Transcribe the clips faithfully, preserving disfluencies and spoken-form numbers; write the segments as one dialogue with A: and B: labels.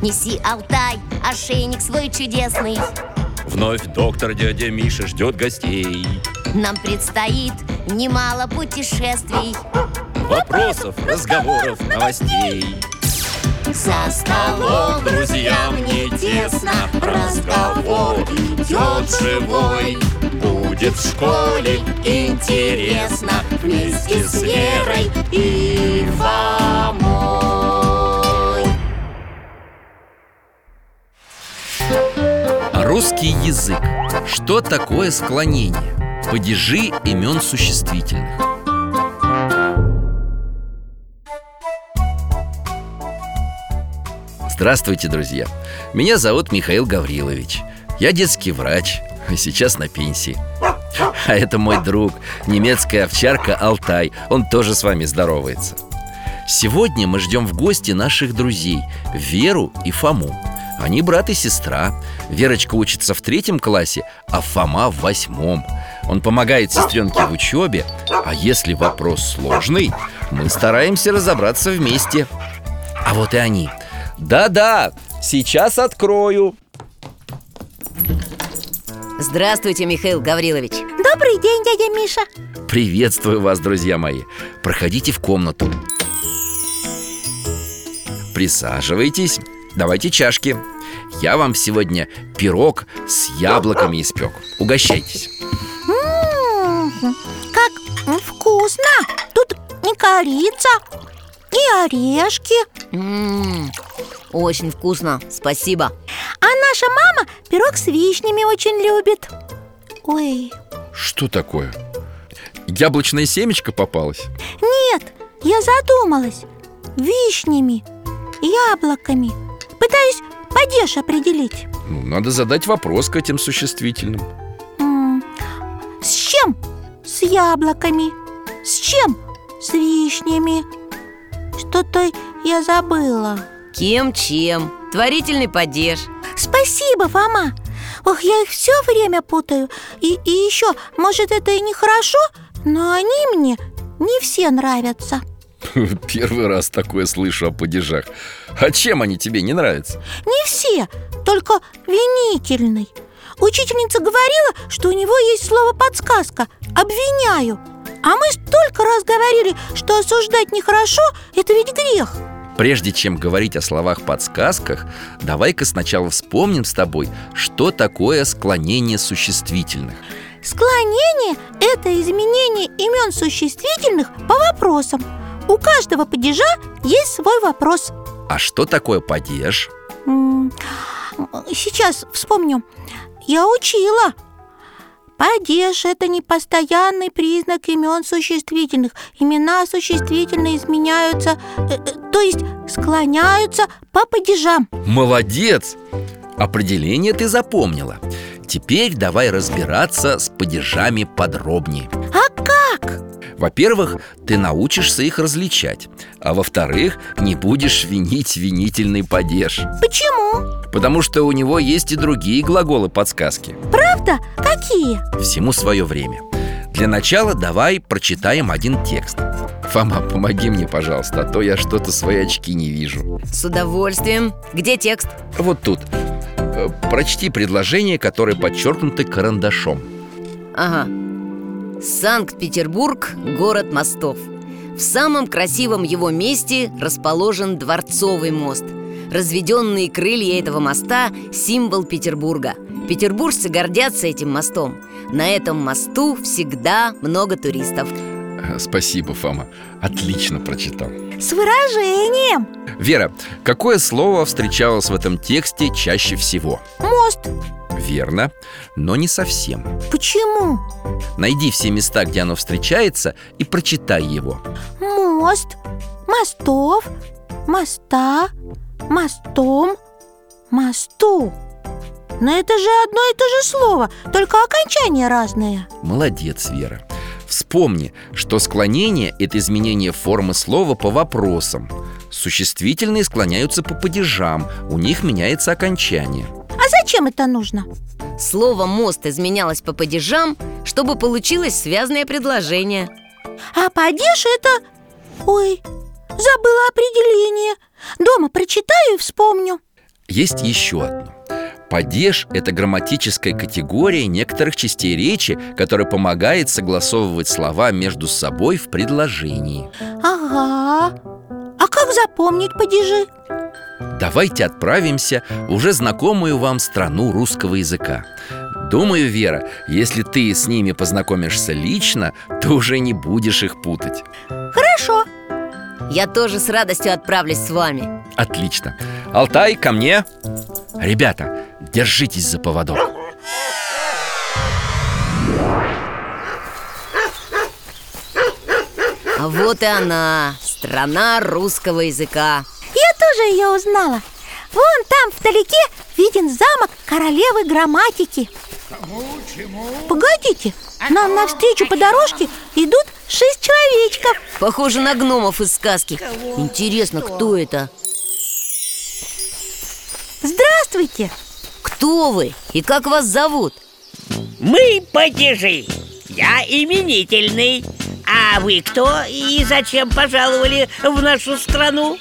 A: Неси, Алтай, ошейник свой чудесный.
B: Вновь доктор дядя Миша ждет гостей.
A: Нам предстоит немало путешествий,
B: Вопросов, разговоров, новостей.
A: за столом
B: Друзьям не тесно, разговор идет живой. Будет в школе интересно вместе с Верой и Фомой.
C: Русский язык. Что такое склонение? Падежи имен существительных. Здравствуйте, друзья! Меня зовут Михаил Гаврилович. Я детский врач, а сейчас на пенсии. А это мой друг, немецкая овчарка Алтай. Он тоже с вами здоровается. Сегодня мы ждем в гости наших друзей Веру и Фому. Они брат и сестра. Верочка учится в третьем классе, а Фома в восьмом. Он помогает сестренке в учебе. А если вопрос сложный, мы стараемся разобраться вместе. А вот и они. Да-да, сейчас открою.
D: Здравствуйте, Михаил Гаврилович.
E: Добрый день, дядя Миша.
C: Приветствую вас, друзья мои. Проходите в комнату. Присаживайтесь. Давайте чашки. Я вам сегодня пирог с яблоками испек. Угощайтесь.
E: М-м-м, как вкусно. Тут и корица, и орешки.
D: М-м, очень вкусно, спасибо.
E: А наша мама пирог с вишнями очень любит. Ой,
C: Что такое? Яблочное семечко попалось?
E: нет, я задумалась. Вишнями, яблоками. Пытаюсь падеж определить.
C: Ну, надо задать вопрос к этим существительным.
E: М, С чем? С яблоками. С чем? С вишнями. Что-то я забыла.
D: Кем-чем? Творительный падеж.
E: Спасибо, Фома. Ох, я их все время путаю. И, и еще, может, это и нехорошо, но они мне не все нравятся.
C: Первый раз такое слышу о падежах. А чем они тебе не нравятся?
E: Не все, только винительный. Учительница говорила, что у него есть слово «подсказка» – «обвиняю». А мы столько раз говорили, что осуждать нехорошо – это ведь грех.
C: Прежде чем говорить о словах-подсказках, давай-ка сначала вспомним с тобой, что такое склонение существительных.
E: Склонение – это изменение имен существительных по вопросам. У каждого падежа есть свой вопрос.
C: А что такое падеж?
E: М, Сейчас вспомню. Я учила. Падеж – это непостоянный признак имен существительных. Имена существительные изменяются, э, э, то есть склоняются по падежам.
C: Молодец! Определение ты запомнила. Теперь давай разбираться с падежами подробнее.
E: А как?
C: Во-первых, ты научишься их различать. А во-вторых, не будешь винить винительный падеж.
E: Почему?
C: Потому что у него есть и другие глаголы-подсказки.
E: Правда? Какие?
C: Всему свое время. Для начала давай прочитаем один текст. Фома, помоги мне, пожалуйста, а то я что-то свои очки не вижу.
D: С удовольствием. Где текст?
C: Вот тут. Э, Прочти предложения, которые подчеркнуты карандашом.
D: Ага. Санкт-Петербург – город мостов. В самом красивом его месте расположен Дворцовый мост. Разведенные крылья этого моста – символ Петербурга. Петербуржцы гордятся этим мостом. На этом мосту всегда много туристов.
C: Э, Спасибо, Фома. Отлично прочитал.
E: С выражением.
C: Вера, какое слово встречалось в этом тексте чаще всего?
E: Мост.
C: Верно, но не совсем.
E: Почему?
C: Найди все места, где оно встречается, и прочитай его.
E: Мост, мостов, моста, мостом, мосту. Но это же одно и то же слово, только окончание разное.
C: Молодец, Вера. Вспомни, что склонение – это изменение формы слова по вопросам. Существительные склоняются по падежам, у них меняется окончание.
E: А зачем это нужно?
D: Слово «мост» изменялось по падежам, чтобы получилось связное предложение.
E: А падеж это... Ой, забыла определение. Дома прочитаю и вспомню.
C: Есть еще одно. Падеж – это грамматическая категория некоторых частей речи, которая помогает согласовывать слова между собой в предложении.
E: Ага. А как запомнить падежи?
C: Давайте отправимся в уже знакомую вам страну русского языка. Думаю, Вера, если ты с ними познакомишься лично, то уже не будешь их путать.
E: Хорошо.
D: Я тоже с радостью отправлюсь с вами.
C: Отлично. Алтай, ко мне. Ребята, держитесь за поводок.
D: А вот и она, страна русского языка.
E: Я тоже ее узнала. Вон там вдалеке виден замок королевы грамматики. Погодите, нам навстречу по дорожке идут шесть человечков.
D: Похоже на гномов из сказки. Интересно, кто это?
E: Здравствуйте.
D: Кто вы и как вас зовут?
F: Мы падежи. Я именительный. А вы кто и зачем пожаловали в нашу страну?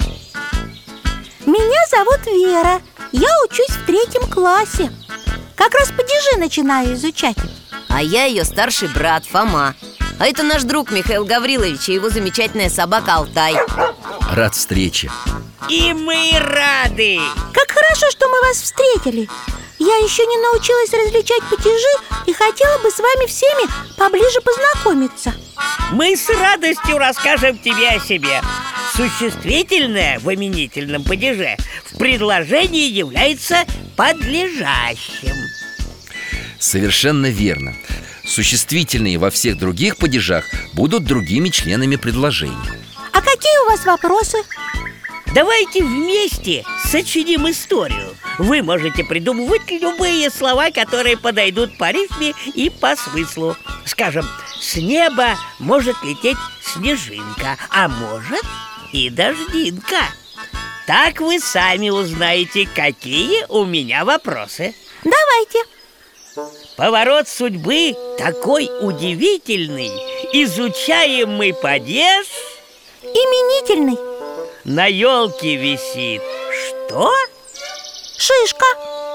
E: Меня зовут Вера. Я учусь в третьем классе. Как раз падежи начинаю изучать.
D: А я ее старший брат Фома. А это наш друг Михаил Гаврилович и его замечательная собака Алтай.
C: Рад встрече.
F: И мы рады.
E: Как хорошо, что мы вас встретили. Я еще не научилась различать падежи и хотела бы с вами всеми поближе познакомиться.
F: Мы с радостью расскажем тебе о себе. Существительное в именительном падеже в предложении является подлежащим.
C: Совершенно верно. Существительные во всех других падежах будут другими членами предложения.
E: А какие у вас вопросы?
F: Давайте вместе сочиним историю. Вы можете придумывать любые слова, которые подойдут по рифме и по смыслу. Скажем, с неба может лететь снежинка, а может и дождинка. Так вы сами узнаете, какие у меня вопросы.
E: Давайте.
F: Поворот судьбы такой удивительный. Изучаемый падеж
E: Именительный.
F: на елке висит. Что?
E: Шишка.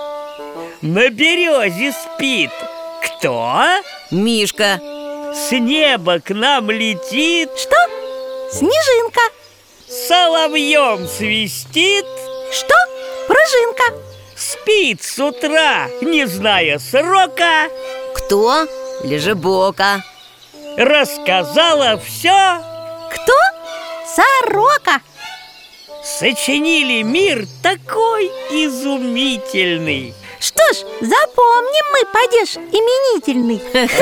F: На березе спит. Кто?
D: Мишка.
F: С неба к нам летит.
E: Что? Снежинка.
F: Соловьем свистит.
E: Что? Пружинка.
F: Спит с утра, не зная срока.
D: Кто? Лежебока.
F: Рассказала все.
E: Кто? Сорока.
F: Сочинили мир такой изумительный.
E: Что ж, запомним мы падеж именительный.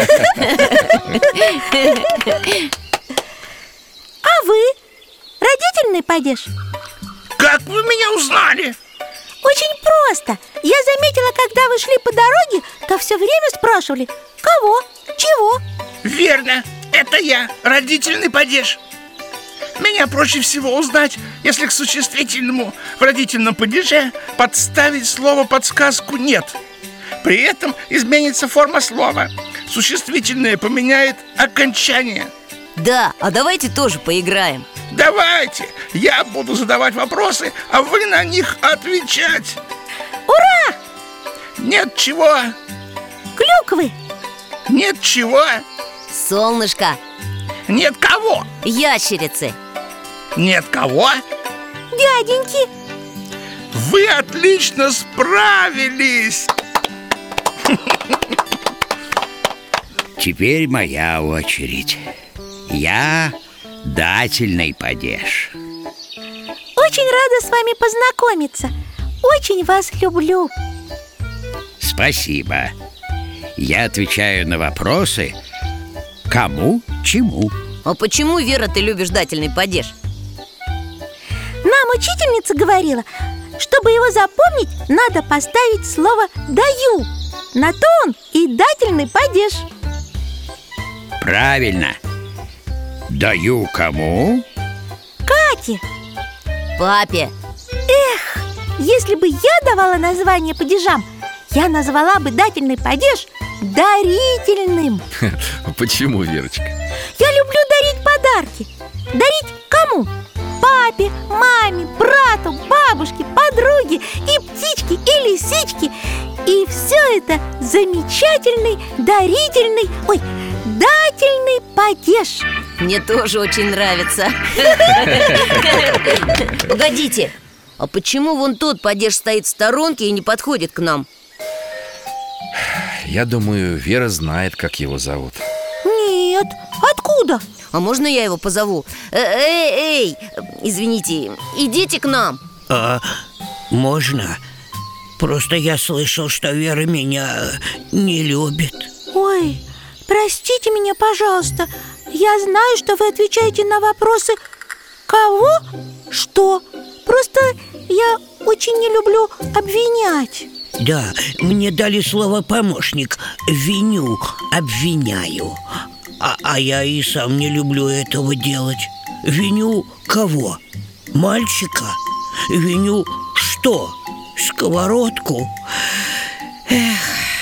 E: А вы? Родительный падеж?
G: Как вы меня узнали?
E: Очень просто. Я заметила, когда вы шли по дороге, то все время спрашивали: кого? Чего?
G: Верно, это я, родительный падеж. Меня проще всего узнать, если к существительному в родительном падеже подставить слово-подсказку «нет». При этом изменится форма слова. Существительное поменяет окончание.
D: Да, а давайте тоже поиграем.
G: Давайте, я буду задавать вопросы, а вы на них отвечать.
E: Ура!
G: Нет чего?
E: Клюквы.
G: Нет чего?
D: Солнышко.
G: Нет кого?
D: Ящерицы.
G: Нет кого?
E: Дяденьки.
G: Вы отлично справились.
H: Теперь моя очередь. Я дательный падеж.
E: Очень рада с вами познакомиться. Очень вас люблю.
H: Спасибо. Я отвечаю на вопросы кому, чему.
D: А почему, Вера, ты любишь дательный падеж?
E: Нам учительница говорила, чтобы его запомнить, надо поставить слово «даю». На то он и дательный падеж.
H: Правильно. Даю кому?
E: Кате.
D: Папе.
E: Эх, если бы я давала название падежам, я назвала бы дательный падеж дарительным.
C: Почему, Верочка?
E: Я люблю дарить подарки. Дарить кому? Папе, маме, брату, бабушке, подруге и птичке лисички. И все это замечательный, дарительный, ой, дательный падеж.
D: Мне тоже очень нравится. Погодите, а почему вон тот падеж стоит в сторонке и не подходит к нам?
C: Я думаю, Вера знает, как его зовут.
E: Нет, откуда?
D: А можно я его позову? Э, Эй, эй, извините, идите к нам.
F: А можно? Просто я слышал, что Вера меня не любит.
E: Ой, простите меня, пожалуйста. Я знаю, что вы отвечаете на вопросы «Кого? Что?» Просто я очень не люблю обвинять.
F: Да, мне дали слово «помощник». Виню, обвиняю. А, а я и сам не люблю этого делать. Виню кого? Мальчика? Виню что? Сковородку? Эх.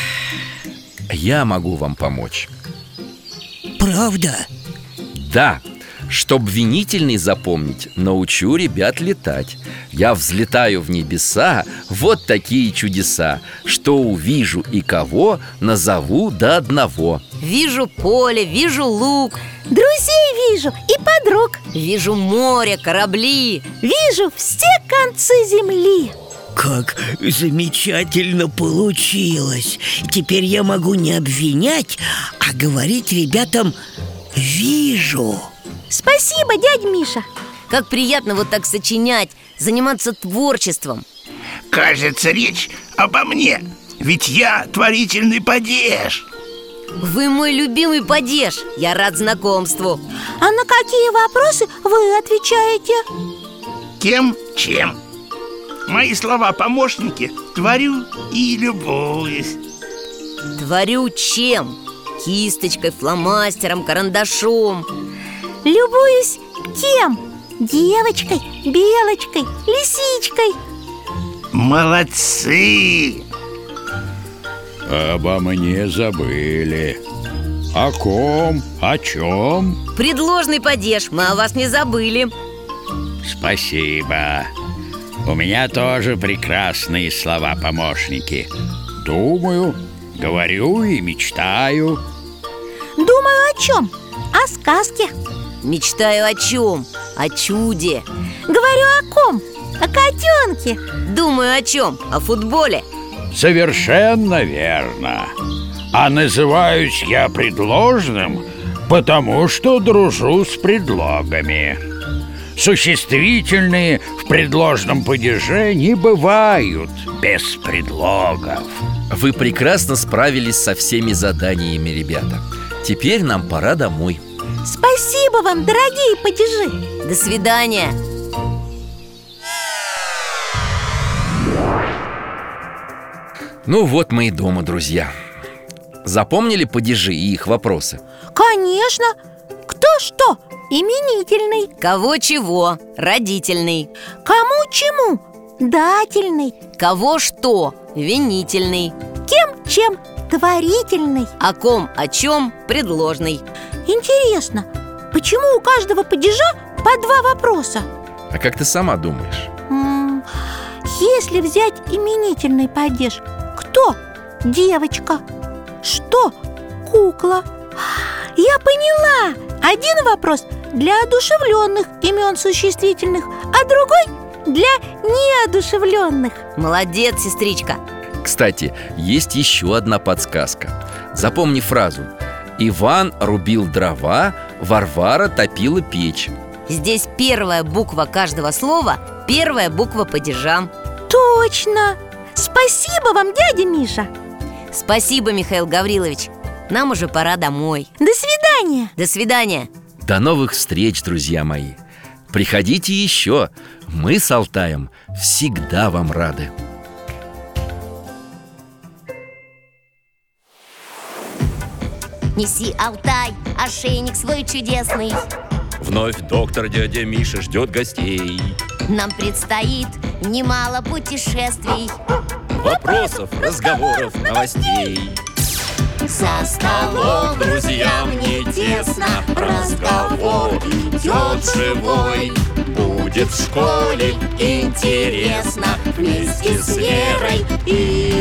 C: Я могу вам помочь.
F: Правда?
C: Да, чтоб винительный запомнить, научу ребят летать. Я взлетаю в небеса, вот такие чудеса. Что увижу и кого, назову до одного.
D: Вижу поле, вижу луг,
E: Друзей вижу и подруг.
D: вижу море, корабли.
E: Вижу все концы земли.
F: Как замечательно получилось. Теперь я могу не обвинять, а говорить ребятам «вижу».
E: Спасибо, дядя Миша.
D: Как приятно вот так сочинять, заниматься творчеством.
G: Кажется, речь обо мне. Ведь я творительный падеж.
D: Вы мой любимый падеж, я рад знакомству.
E: А на какие вопросы вы отвечаете?
G: Кем, чем? Мои слова-помощники творю и любуюсь.
D: Творю чем? Кисточкой, фломастером, карандашом.
E: Любуюсь кем? Девочкой, белочкой, лисичкой.
G: Молодцы!
H: Обо мне забыли. О ком? О чем?
D: Предложный падеж, мы о вас не забыли.
H: Спасибо. У меня тоже прекрасные слова-помощники. Думаю, говорю и мечтаю.
E: Думаю о чем? О сказке.
D: Мечтаю о чем? О чуде.
E: Говорю о ком? О котенке.
D: Думаю о чем? О футболе.
H: Совершенно верно. А называюсь я предложным, потому что дружу с предлогами. Существительные в предложном падеже не бывают без предлогов.
C: Вы прекрасно справились со всеми заданиями, ребята. Теперь нам пора домой.
E: Спасибо вам, дорогие падежи.
D: До свидания.
C: Ну вот мы и дома, друзья. Запомнили падежи и их вопросы?
E: Конечно. Кто что? Именительный.
D: Кого чего? Родительный.
E: Кому чему? Дательный.
D: Кого что? Винительный.
E: Кем чем? Творительный.
D: О ком, о чем? Предложный.
E: Интересно, почему у каждого падежа по два вопроса?
C: А как ты сама думаешь?
E: М, Если взять именительный падеж, кто? Девочка. Что? Кукла. Я поняла. Один вопрос для одушевленных имен существительных, а другой для неодушевленных.
D: Молодец, сестричка.
C: Кстати, есть еще одна подсказка. Запомни фразу: Иван рубил дрова, Варвара топила печь.
D: Здесь первая буква каждого слова, первая буква падежа.
E: Точно. Спасибо вам, дядя Миша.
D: Спасибо, Михаил Гаврилович. Нам уже пора домой.
E: До свидания.
D: До свидания.
C: До новых встреч, друзья мои. Приходите еще. Мы с Алтаем всегда вам рады.
A: Неси, Алтай, ошейник свой чудесный.
B: Вновь доктор дядя Миша ждет гостей.
A: Нам предстоит немало путешествий.
B: Вопросов, разговоров, новостей.
A: За столом
B: Друзьям не тесно, разговор идет живой. Будь будет в школе интересно вместе с Верой и